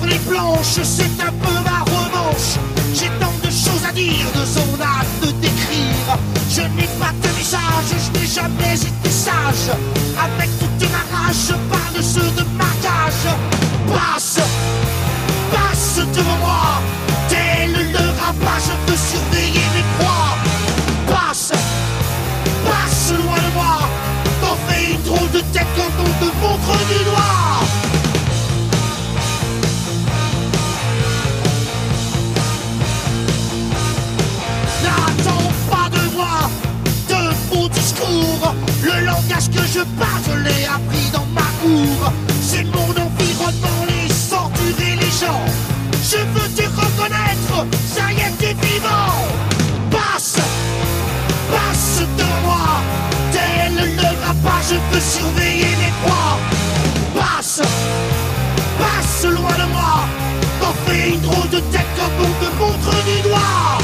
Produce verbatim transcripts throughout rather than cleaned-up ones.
sur les planches, c'est un peu ma revanche. J'ai tant de choses à dire, de son à te décrire. Je n'ai pas de message, je n'ai jamais été sage. Avec toute ma rage, je parle de ceux de ma cage. Passe, passe devant moi, tel le rapat, je peux surveiller mes proies. Passe, passe loin de moi, t'en fais une drôle de tête quand on te montre du doigt. N'attends pas de moi de beaux discours. Le langage que je parle, je l'ai appris dans ma cour. C'est mon environnement, les ordures et les gens. Je veux te reconnaître, ça y est, t'es vivant. Passe, passe devant moi, tel le rapat, je peux surveiller mes proies. Passe, passe loin de moi, t'en fais une drôle de tête quand on te montre du doigt.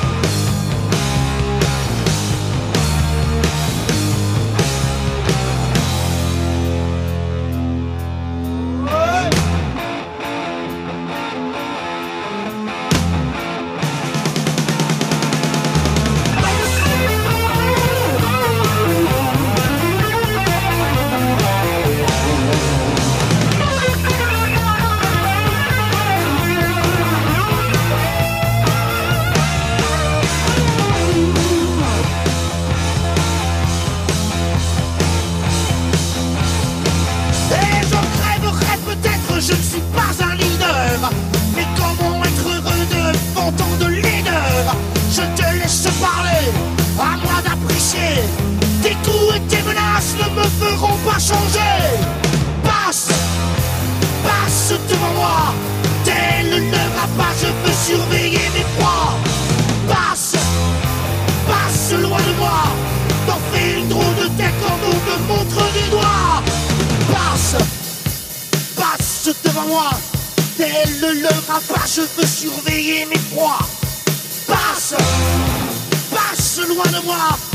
Je ne suis pas un leader, mais comment être heureux devant tant de leaders? Je te laisse parler, à moi d'apprécier. Tes coups et tes menaces ne me feront pas changer. Passe, passe devant moi, tel le rapat, je peux surveiller mes proies. Passe, passe loin de moi, t'en fais une drôle de tête quand on te montre du doigt. Passe, passe devant moi, tel le rapat, je veux surveiller mes proies. Passe, passe loin de moi,